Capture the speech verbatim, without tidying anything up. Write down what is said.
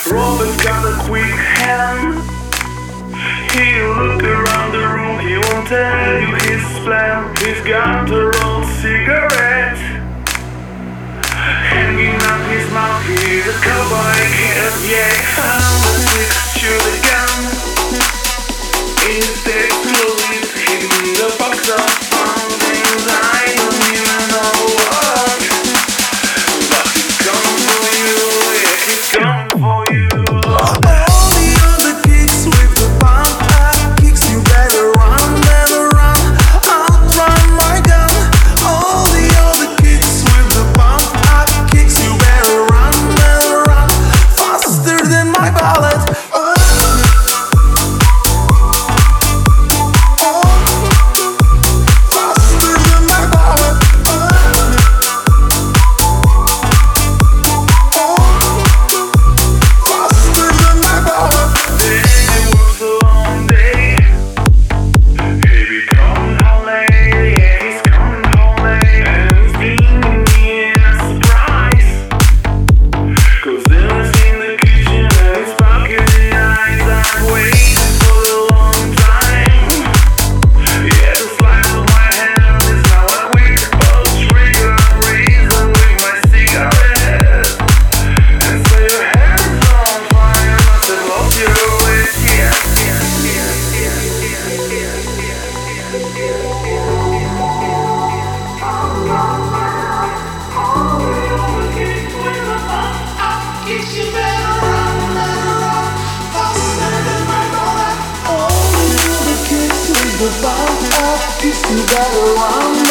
Robert's got a quick hand. He'll look around the room, he won't tell you his plan. He's got a rolled cigarette hanging out his mouth. He's a cowboy kid, yeah. Found a six-shoot gun. It's explosive, hidden in the box of fun things I don't even know what. But he's coming for you, yeah, he's coming for you. The bomb up, you better run.